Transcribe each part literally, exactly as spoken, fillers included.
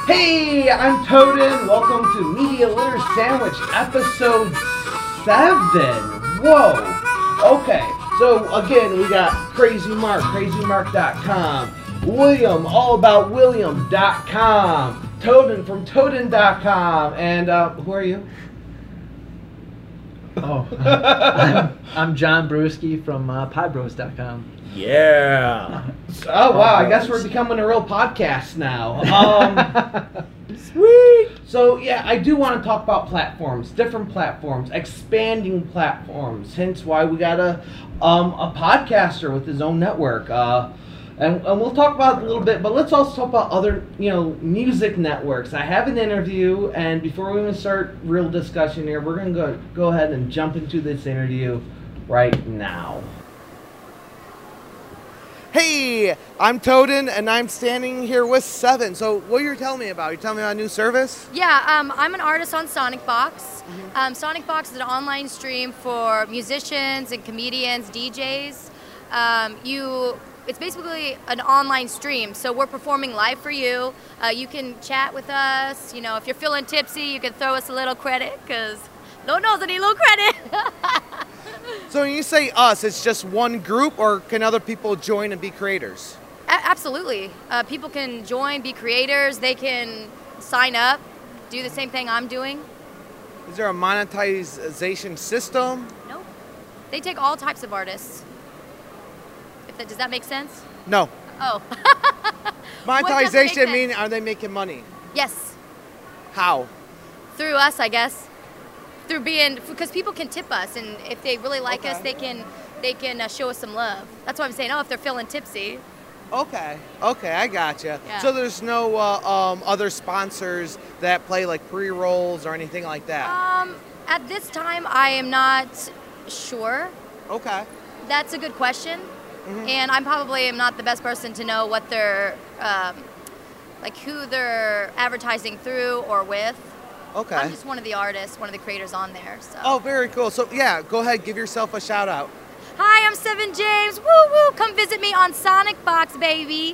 Hey, I'm Toden. Welcome to Media Litter Sandwich, episode seven. Whoa. Okay, so again, we got Crazy Mark, crazy mark dot com, William, all about william dot com, Toden from toden dot com, and uh, who are you? Oh, I'm, I'm John Brewski from uh, podbros dot com. Yeah. Oh, wow, I guess we're becoming a real podcast now. Um, Sweet. So, yeah, I do want to talk about platforms, different platforms, expanding platforms, hence why we got a, um, a podcaster with his own network. Uh, and, and we'll talk about it a little bit, but let's also talk about other, you know, music networks. I have an interview, and before we even start real discussion here, we're going to go go ahead and jump into this interview right now. Hey, I'm Toden, and I'm standing here with Seven. So what are you telling me about? You telling me about a new service? Yeah, um, I'm an artist on SonicBox. Mm-hmm. Um, SonicBox is an online stream for musicians and comedians, D Js. Um, you, it's basically an online stream, so we're performing live for you. Uh, you can chat with us. You know, if you're feeling tipsy, you can throw us a little credit, because Lord knows I need a little credit. So when you say us, it's just one group, or can other people join and be creators? A- absolutely. Uh, people can join, be creators. They can sign up, do the same thing I'm doing. Is there a monetization system? Nope. They take all types of artists. If that, does that make sense? No. Oh. Monetization mean, are they making money? Yes. How? Through us, I guess. Through being, because people can tip us, and if they really like okay. us, they can they can uh, show us some love. That's why I'm saying, oh, if they're feeling tipsy. Okay, okay, I gotcha. Yeah. So there's no uh, um, other sponsors that play like pre-rolls or anything like that? Um, at this time, I am not sure. Okay. That's a good question, Mm-hmm. and I'm probably am not the best person to know what they're, um, like who they're advertising through or with. Okay. I'm just one of the artists, one of the creators on there. So. Oh, very cool. So yeah, go ahead, give yourself a shout out. Hi, I'm Seven James. Woo woo! Come visit me on SonicBox, baby.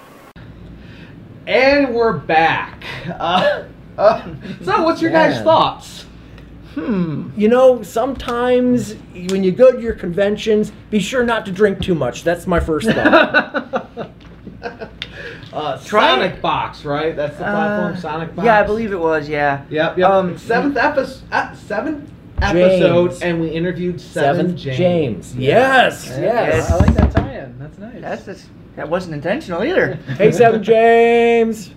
And we're back. Uh, uh, so, what's your guys' Man. thoughts? Hmm. You know, sometimes when you go to your conventions, be sure not to drink too much. That's my first thought. Uh, Try SonicBox, right? That's the platform, SonicBox. Yeah, I believe it was, yeah. Yep, yep. Um, seventh episode, uh, seventh episode, James. and we interviewed Seven Seventh James. James. Yes, yes. Yes. I like that tie-in. That's nice. That's just, that wasn't intentional either. Hey, Seven James.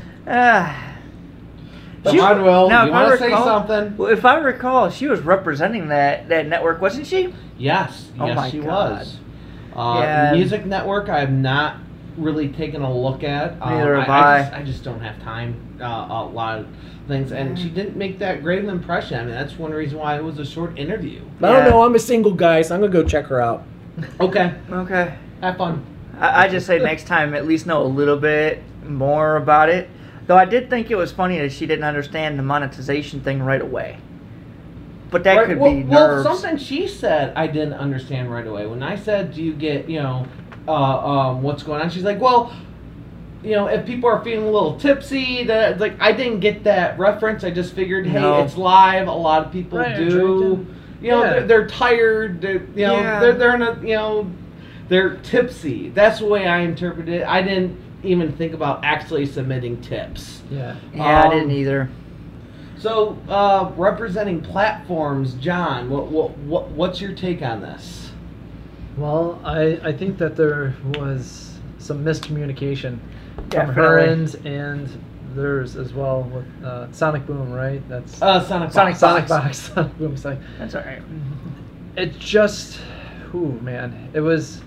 Ah. Come She- on, Will. now, You if I want to say recall- something? Well, if I recall, she was representing that, that network, wasn't she? Yes, Oh yes, my she God. was. Uh, Yeah. Music Network, I have not really taken a look at. Um, Neither have I. I. I just, I just don't have time. Uh, a lot of things, and she didn't make that great of an impression. I mean, that's one reason why it was a short interview. I don't Yeah. know. I'm a single guy, so I'm gonna go check her out. Okay, Okay. have fun. I, I just say next time at least know a little bit more about it. Though I did think it was funny that she didn't understand the monetization thing right away. But that Right, could well, be well, nerves. something she said I didn't understand right away. When I said, "Do you get, you know, uh, um, what's going on?" She's like, "Well, you know, if people are feeling a little tipsy, that like I didn't get that reference. I just figured, hey, No. it's live. A lot of people Right, do. drinking. You know, Yeah. they're, they're tired. They're, you know, Yeah. they're they're in a, you know, they're tipsy. That's the way I interpreted it. I didn't even think about actually submitting tips. Yeah. yeah, I um, didn't either. So, uh, representing platforms, John, what, what what what's your take on this? Well, I, I think that there was some miscommunication from her Definitely. end and theirs as well with uh, Sonic Boom, right? That's Uh, Sonic Sonic Box. Sonic Box. Sonic Boom. Sonic. That's all right. It just, ooh, man, it was.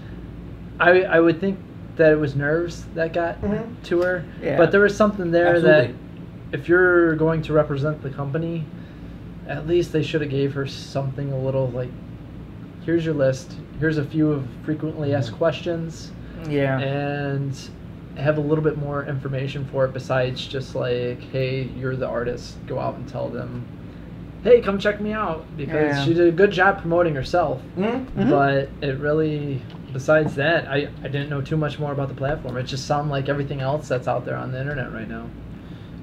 I I would think that it was nerves that got Mhm. to her, Yeah. but there was something there Absolutely. that if you're going to represent the company, at least they should have gave her something a little like, here's your list, here's a few of frequently asked questions, Yeah. and have a little bit more information for it besides just like, hey, you're the artist, go out and tell them, hey, come check me out, because Yeah. she did a good job promoting herself. Mm-hmm. But it really, besides that, I, I didn't know too much more about the platform. It just sounded like everything else that's out there on the internet right now.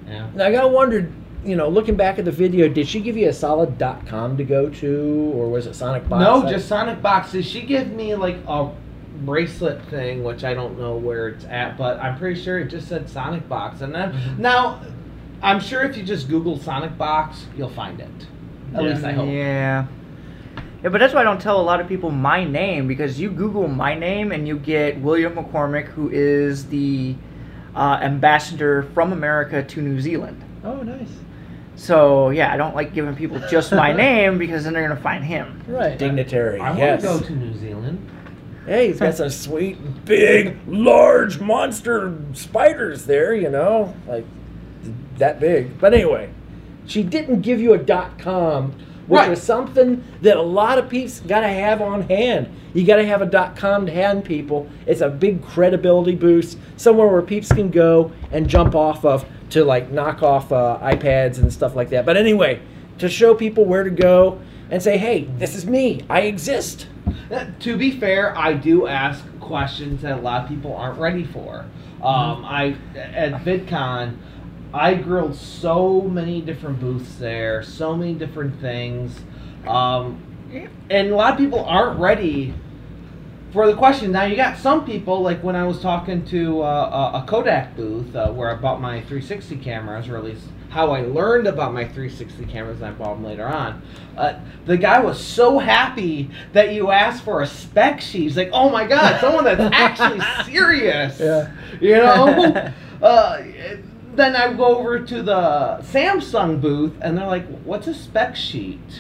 Yeah. Now I gotta wonder, you know, looking back at the video, did she give you a solid .com to go to, or was it Sonic Box? No, I- just Sonic Boxes. She gave me like a bracelet thing, which I don't know where it's at, but I'm pretty sure it just said Sonic Box. And then Mm-hmm. now, I'm sure if you just Google Sonic Box, you'll find it. At Yeah. least I hope. Yeah. Yeah, but that's why I don't tell a lot of people my name, because you Google my name and you get William McCormick, who is the uh, ambassador from America to New Zealand. Oh, nice. So, yeah, I don't like giving people just my name because then they're going to find him. Right. Dignitary. I yes. want to go to New Zealand. Hey, he's got some sweet, big, large monster spiders there, you know, like that big. But anyway, she didn't give you a .com, which Right. is something that a lot of people got to have on hand. You got to have a .com to hand people. It's a big credibility boost, somewhere where peeps can go and jump off of to like knock off uh, iPads and stuff like that. But anyway, to show people where to go and say, hey, this is me. I exist. Uh, To be fair, I do ask questions that a lot of people aren't ready for. Um, I at VidCon, I grilled so many different booths there, so many different things, um, and a lot of people aren't ready for the question. Now you got some people, like when I was talking to uh, a a Kodak booth uh, where I bought my three sixty cameras, or at least how I learned about my three sixty cameras, and I bought them later on. Uh, the guy was so happy that you asked for a spec sheet. He's like, "Oh my God, someone that's actually serious." Yeah. You know. uh, then I go over to the Samsung booth, and they're like, "What's a spec sheet?"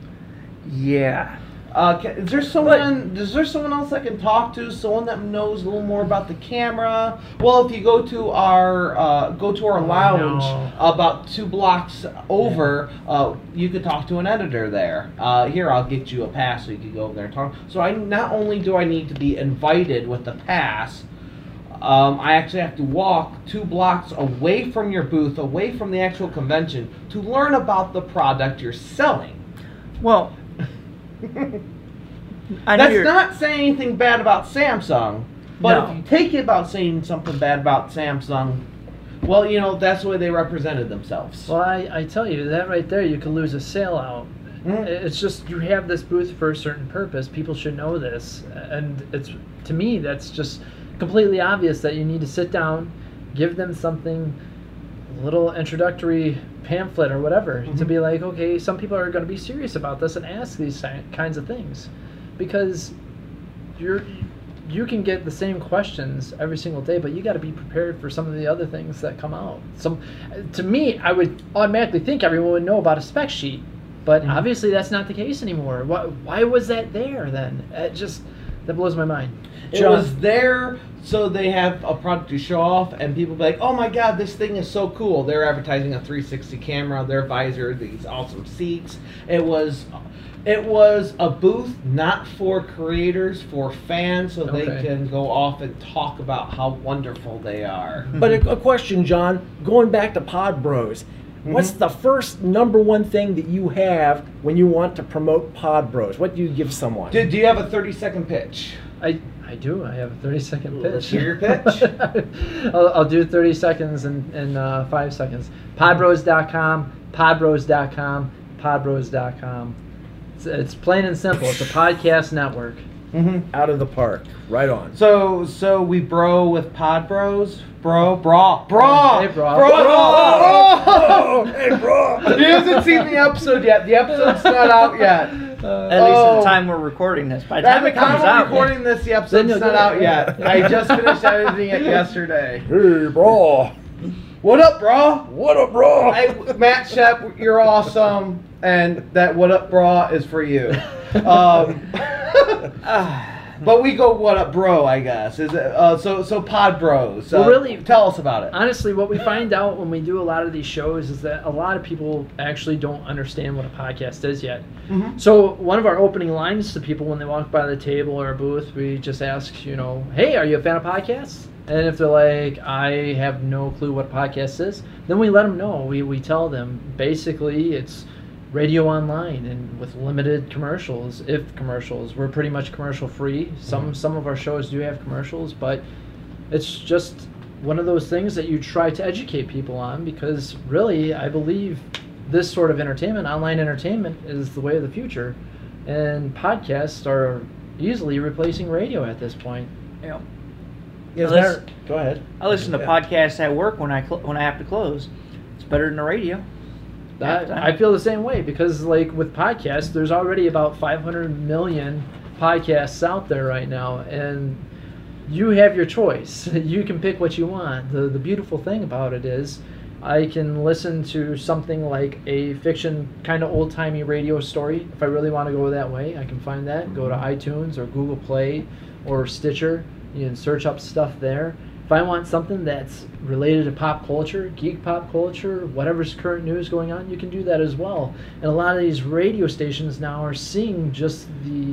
Yeah. Uh, ca- is there someone? Is there someone else I can talk to? Someone that knows a little more about the camera? Well, if you go to our uh, go to our lounge no. about two blocks over, uh, you could talk to an editor there. Uh, here, I'll get you a pass so you can go over there and talk. So I not only do I need to be invited with the pass, um, I actually have to walk two blocks away from your booth, away from the actual convention, to learn about the product you're selling. Well, I know That's you're, not saying anything bad about Samsung, but No. if you take it about saying something bad about Samsung, well, you know, that's the way they represented themselves. Well, I, I tell you, that right there, you can lose a sale out. Mm. It's just, you have this booth for a certain purpose. People should know this. And it's, to me, that's just completely obvious that you need to sit down, give them something, a little introductory pamphlet or whatever, to be like, okay, some people are going to be serious about this and ask these si- kinds of things. Because you're, you can get the same questions every single day, but you got to be prepared for some of the other things that come out. Some, to me, I would automatically think everyone would know about a spec sheet, but obviously that's not the case anymore. Why, why was that there then? It just, that blows my mind. It was there so they have a product to show off, and people be like, "Oh my God, this thing is so cool!" They're advertising a three sixty camera, their visor, these awesome seats. It was, it was a booth not for creators, for fans, so they Okay. can go off and talk about how wonderful they are. But a, a question, John, going back to Pod Bros, what's the first number one thing that you have when you want to promote Pod Bros? What do you give someone? Do, do you have a thirty second pitch? I, I do. I have a thirty second pitch. Let's hear your pitch. I'll, I'll do thirty seconds and, and uh, five seconds. podbros dot com, podbros dot com, podbros dot com. It's, it's plain and simple. It's a podcast network. Mm-hmm. Out of the park. Right on. So, so we bro with Pod Bros, bro, bra, bra, Hey, bro. bro, Bro. bro. Hey, bro! He hasn't seen the episode yet. The episode's not out yet. at least at Oh. the time we're recording this. By the At time the it comes time out, we're recording this, the Then episode's you'll not get out it. yet. I just finished editing it yesterday. Hey, bro! What up, bro? What up, bro? Hey, Matt Shep, you're awesome, and that what up, bra is for you. Um, but we go what up, bro? I guess is it, uh, so. So Pod Bros. Uh, Well, really- tell us about it. Honestly, what we find out when we do a lot of these shows is that a lot of people actually don't understand what a podcast is yet. Mhm. So one of our opening lines to people when they walk by the table or a booth, we just ask, you know, hey, are you a fan of podcasts? And if they're like, I have no clue what a podcast is, then we let them know. We, we tell them, basically, it's radio online and with limited commercials, if commercials. We're pretty much commercial free. Some some of our shows do have commercials, but it's just one of those things that you try to educate people on, because really, I believe this sort of entertainment, online entertainment, is the way of the future, and podcasts are easily replacing radio at this point. Yeah. Is Well, there, go ahead. I listen to Yeah. podcasts at work when I cl- when I have to close. It's better than the radio. That, I feel the same way, because like with podcasts, there's already about five hundred million podcasts out there right now, and you have your choice. You can pick what you want. The the beautiful thing about it is I can listen to something like a fiction kind of old-timey radio story. If I really want to go that way, I can find that. Go to iTunes or Google Play or Stitcher. You can search up stuff there. If I want something that's related to pop culture, geek pop culture, whatever's current news going on, you can do that as well. And a lot of these radio stations now are seeing just the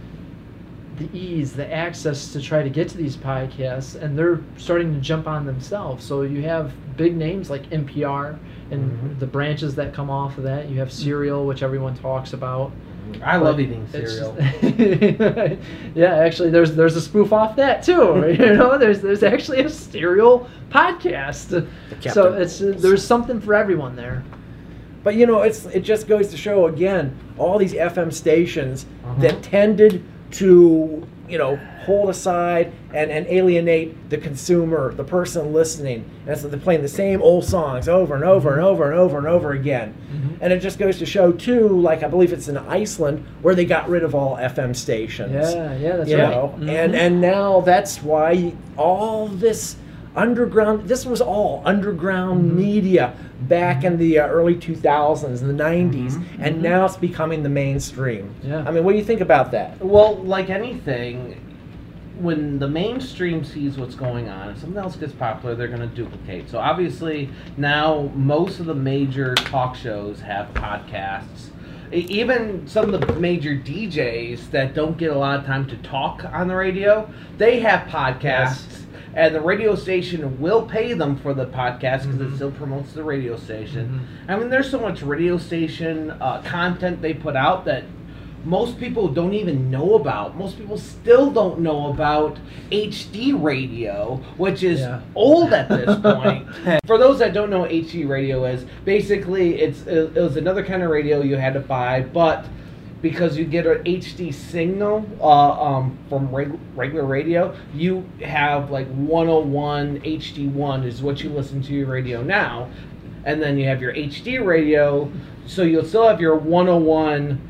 the ease, the access to try to get to these podcasts, and they're starting to jump on themselves. So you have big names like N P R and Mhm. the branches that come off of that. You have Serial, which everyone talks about. I love But eating it's cereal. just- yeah, actually, there's there's a spoof off that too. You know, there's there's actually a Serial podcast. So Captain it's uh, there's something for everyone there. But you know, it's it just goes to show again, all these F M stations Uh-huh. that tended to, you know, hold aside and, and alienate the consumer, the person listening. And so they're playing the same old songs over and over and over and over and over again. Mhm. And it just goes to show too, like I believe it's in Iceland where they got rid of all F M stations. Yeah, yeah, that's you right. know, Mhm. and and now that's why all this underground, this was all underground Mhm. media back in the uh, early two thousands and the nineties, Mhm. and Mhm. now it's becoming the mainstream. Yeah. I mean, what do you think about that? Well, like anything, when the mainstream sees what's going on, if something else gets popular, they're going to duplicate. So obviously, now most of the major talk shows have podcasts. E- Even some of the major D Js that don't get a lot of time to talk on the radio, they have podcasts. And the radio station will pay them for the podcast because Mhm. it still promotes the radio station. Mhm. I mean, there's so much radio station uh, content they put out that most people don't even know about. Most people still don't know about H D radio, which is Yeah. old at this point. For those that don't know what H D radio is, basically it's it was another kind of radio you had to buy, but because you get an H D signal uh, um, from reg- regular radio, you have like one oh one H D one is what you listen to your radio now, and then you have your H D radio, so you'll still have your one oh one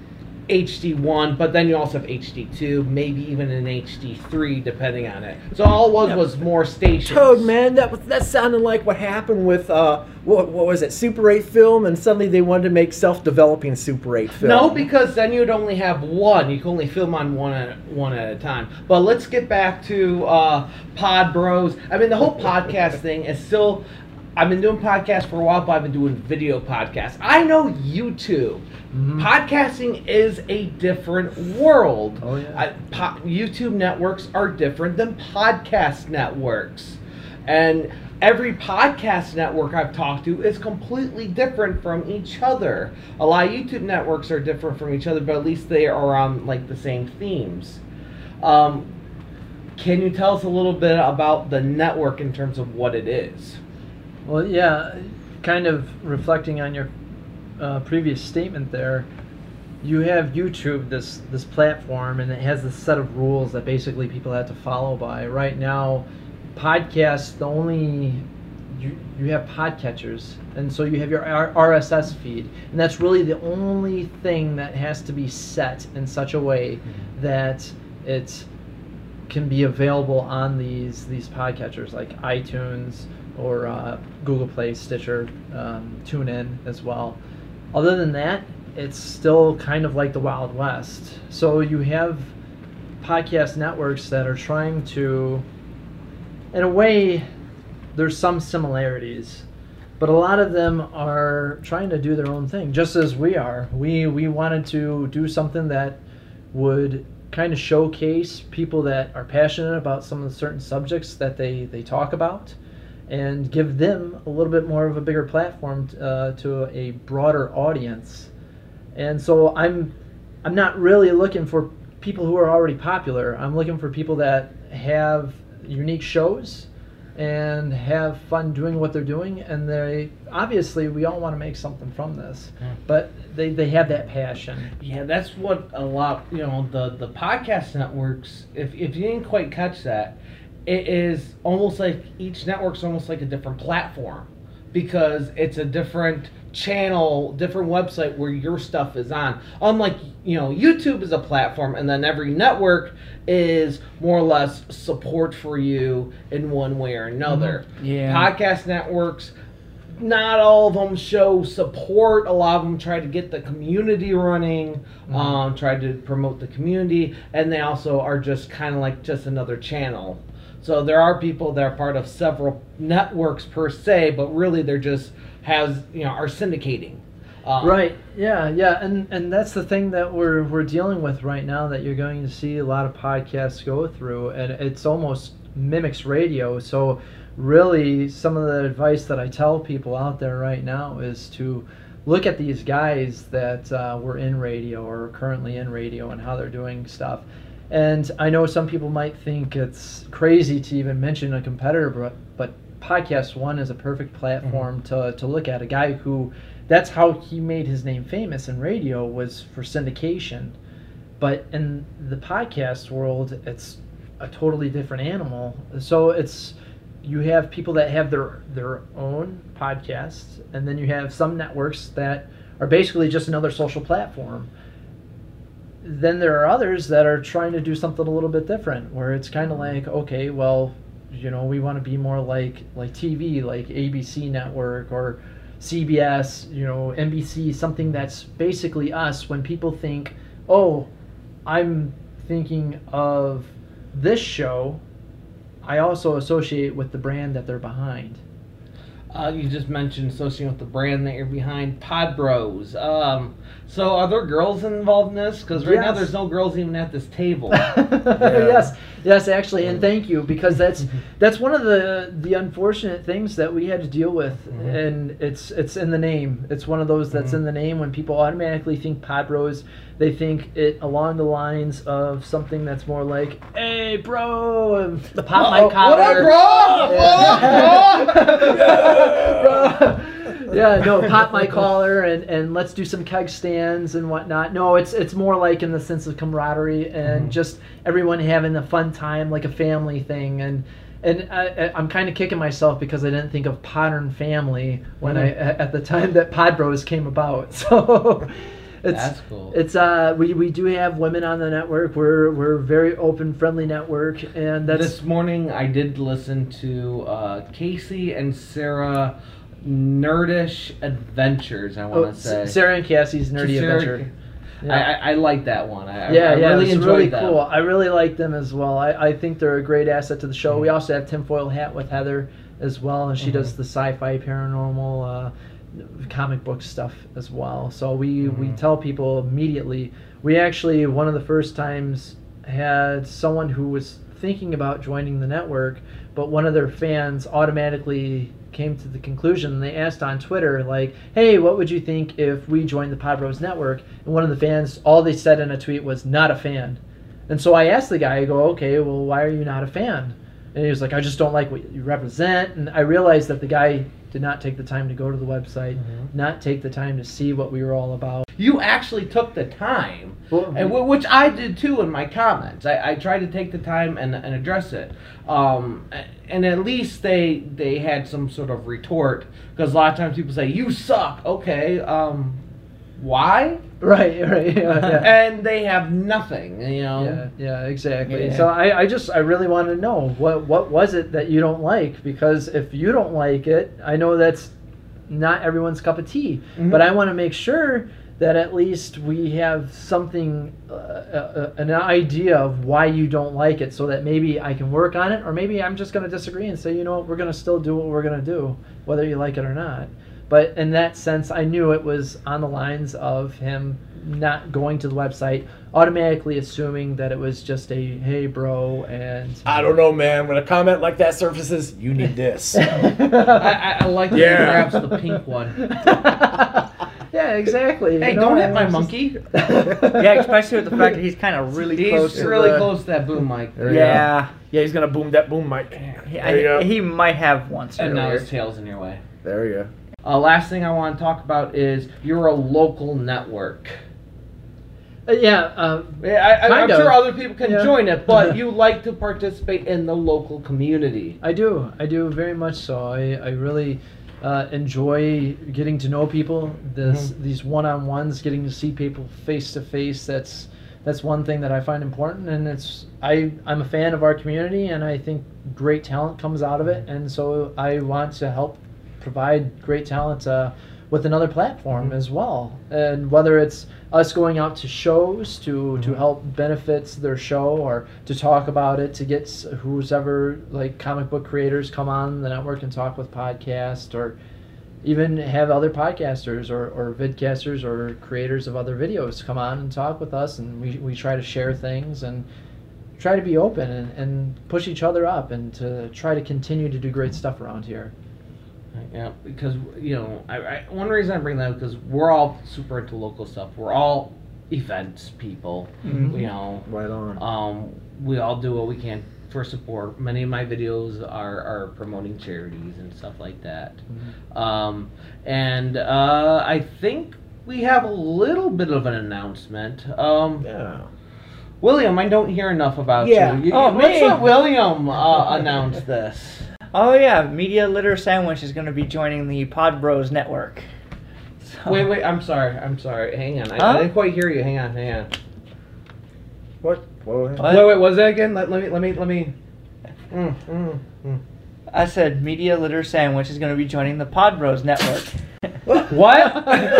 H D one, but then you also have H D two, maybe even an H D three, depending on it. So all it was Yeah. was more stations. Toad, man, that was that sounded like what happened with uh, what, what was it, Super eight film, and suddenly they wanted to make self-developing Super eight film. No, because then you'd only have one. You can only film on one at one at a time. But let's get back to uh, Pod Bros. I mean, the whole podcast thing is still. I've been doing podcasts for a while, but I've been doing video podcasts. I know YouTube. Mhm. Podcasting is a different world. Oh, yeah. I, po- YouTube networks are different than podcast networks. And every podcast network I've talked to is completely different from each other. A lot of YouTube networks are different from each other, but at least they are on like the same themes. Um, can you tell us a little bit about the network in terms of what it is? Well, yeah, kind of reflecting on your uh, previous statement there, you have YouTube, this this platform, and it has this set of rules that basically people have to follow by. Right now, podcasts, the only you you have podcatchers, and so you have your R- RSS feed, and that's really the only thing that has to be set in such a way that it can be available on these these podcatchers like iTunes or uh, Google Play, Stitcher, um, TuneIn as well. Other than that, it's still kind of like the Wild West. So you have podcast networks that are trying to, in a way, there's some similarities, but a lot of them are trying to do their own thing, just as we are. We we wanted to do something that would kind of showcase people that are passionate about some of the certain subjects that they, they talk about, and give them a little bit more of a bigger platform uh, to a broader audience. And so I'm I'm not really looking for people who are already popular. I'm looking for people that have unique shows and have fun doing what they're doing, and they obviously we all want to make something from this, Yeah. but they, they have that passion. Yeah, that's what a lot, you know, the, the podcast networks, if, if you didn't quite catch that, it is almost like each network's almost like a different platform, because it's a different channel, different website where your stuff is on. Unlike, you know, YouTube is a platform, and then every network is more or less support for you in one way or another. Yeah. Podcast networks, not all of them show support. A lot of them try to get the community running, Mm-hmm. um, try to promote the community, and they also are just kind of like just another channel. So there are people that are part of several networks per se, but really they're just has you know are syndicating. Um, Right. Yeah. Yeah. And and that's the thing that we're we're dealing with right now. That you're going to see a lot of podcasts go through, and it's almost mimics radio. So really, some of the advice that I tell people out there right now is to look at these guys that uh, were in radio or are currently in radio and how they're doing stuff. And I know some people might think it's crazy to even mention a competitor, but, but Podcast One is a perfect platform to, to look at. A guy who, that's how he made his name famous in radio, was for syndication. But in the podcast world, it's a totally different animal. So it's, you have people that have their, their own podcasts, and then you have some networks that are basically just another social platform. Then there are others that are trying to do something a little bit different, where it's kind of like, okay, well, you know, we want to be more like like T V, like A B C Network or C B S, you know, N B C, something that's basically us. When people think, oh, I'm thinking of this show, I also associate with the brand that they're behind. Uh, you just mentioned associating with the brand that you're behind, Pod Bros. Um, so are there girls involved in this? Because right now Yes. there's no girls even at this table. Yes, yes, actually, and thank you, because that's that's one of the the unfortunate things that we had to deal with, Mhm. and it's it's in the name. It's one of those that's Mhm. in the name. When people automatically think Pod Bros, they think it along the lines of something that's more like, "Hey, bro, the pop my Uh-oh. collar." What up, bro? Bro. Yeah, no, pop my collar and, and let's do some keg stands and whatnot. No, it's it's more like in the sense of camaraderie and Mhm. just everyone having a fun time, like a family thing. And and I, I'm kind of kicking myself because I didn't think of Podern Family when I at the time that Pod Bros came about. So it's That's cool. it's uh we, we do have women on the network. We're we're a very open, friendly network, and that's This morning I did listen to uh, Casey and Sarah Nerdish Adventures, I want oh, to say. Sarah and Cassie's Nerdy Sarah- Adventure. I, I, I like that one. I, Yeah, I yeah, really it's enjoyed really that. cool. I really like them as well. I, I think they're a great asset to the show. We Mhm. also have Tinfoil Hat with Heather as well, and she Mhm. does the sci-fi, paranormal, uh, comic book stuff as well. So we, we Mhm. tell people immediately. We actually, one of the first times, had someone who was thinking about joining the network, but one of their fans automatically came to the conclusion. They asked on Twitter, like, hey, what would you think if we joined the Pod Bros network? And one of the fans, all they said in a tweet was, not a fan. And so I asked the guy, I go, okay, well, why are you not a fan? And he was like, I just don't like what you represent. And I realized that the guy did not take the time to go to the website, Mhm. not take the time to see what we were all about. You actually took the time, Well, and w- which I did too in my comments. I, I tried to take the time and, and address it. Um, and at least they they had some sort of retort, because a lot of times people say, you suck. Okay, um, why? Right, right, yeah, yeah. And they have nothing, you know. Yeah, yeah, exactly. Yeah. So I, I just, I really wanted to know what, what was it that you don't like? Because if you don't like it, I know that's not everyone's cup of tea. Mhm. But I want to make sure that at least we have something, uh, uh, an idea of why you don't like it, so that maybe I can work on it, or maybe I'm just going to disagree and say, you know what, we're going to still do what we're going to do, whether you like it or not. But in that sense, I knew it was on the lines of him not going to the website, automatically assuming that it was just a, hey, bro, and... I don't know, man. When a comment like that surfaces, you need this. I, I, I like that Yeah. he grabs the pink one. Yeah, exactly. Hey, You know, don't hit and my it's just- monkey. Yeah, especially with the fact that he's kind of really He's close to really the, close to that boom mic. There you Yeah, Yeah, he's gonna boom that boom mic. he, There you go. he might have once And now earlier. his tail's in your way. There you go. Uh, last thing I want to talk about is you're a local network. Uh, yeah, uh, Yeah, I, I, I'm Kind of. sure other people can Yeah. join it, but you like to participate in the local community. I do. I do very much so. I, I really uh, enjoy getting to know people. This Mhm. these one-on-ones, getting to see people face to face. That's that's one thing that I find important, and it's I I'm a fan of our community, and I think great talent comes out of it, and so I want to help provide great talent uh, with another platform Mhm. as well. And whether it's us going out to shows to, to Mhm. help benefits their show, or to talk about it, to get s- who's ever like comic book creators come on the network and talk with podcasts, or even have other podcasters or, or vidcasters or creators of other videos come on and talk with us, and we, we try to share things and try to be open and, and push each other up and to try to continue to do great stuff around here. Yeah, because you know, I, I one reason I bring that up because we're all super into local stuff. We're all events people. Mhm. You know, Right on. um, we all do what we can for support. Many of my videos are, are promoting charities and stuff like that. Um, and uh, I think we have a little bit of an announcement. Um, Yeah. William, I don't hear enough about Yeah. you. you Oh, let's me. let William uh, announce this. Oh yeah, Media Litter Sandwich is going to be joining the Pod Bros network. So- Wait, wait, I'm sorry. I'm sorry. Hang on. I, Huh? I didn't quite hear you. Hang on, hang on. What? What? What? Wait, wait, was that again? Let, let me, let me, let me. Mm, mm, mm. I said Media Litter Sandwich is going to be joining the Pod Bros network. What?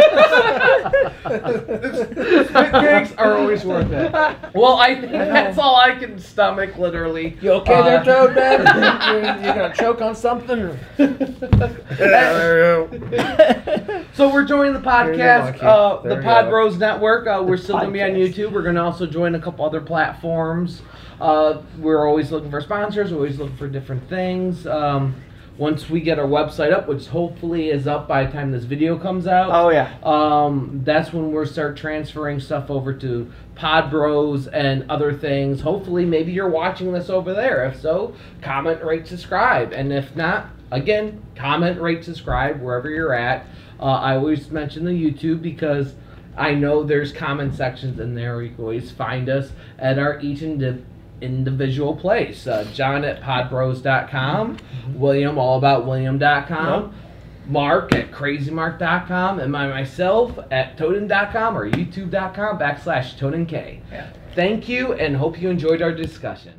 Spit cakes are always worth it. Well, I think that's all I can stomach, literally. You okay there, Uh, Toad, man? you, you gonna choke on something? there you go. So we're joining the There you go, podcast, monkey. uh, There the you Pod go. Bros Network. Uh, we're still going to be on podcast. YouTube. We're going to also join a couple other platforms. Uh, we're always looking for sponsors. We're always looking for different things. Um, once we get our website up, which hopefully is up by the time this video comes out, Oh yeah. um, that's when we'll start transferring stuff over to Pod Bros and other things. Hopefully, maybe you're watching this over there. If so, comment, rate, subscribe. And if not, again, comment, rate, subscribe wherever you're at. Uh, I always mention the YouTube because I know there's comment sections in there where you can always find us at our each indi- individual place. Uh, John at podbros dot com, William all about william dot com, Mark at crazy mark dot com, and my myself at toten dot com or youtube dot com backslash totenk. Yeah. Thank you and hope you enjoyed our discussion.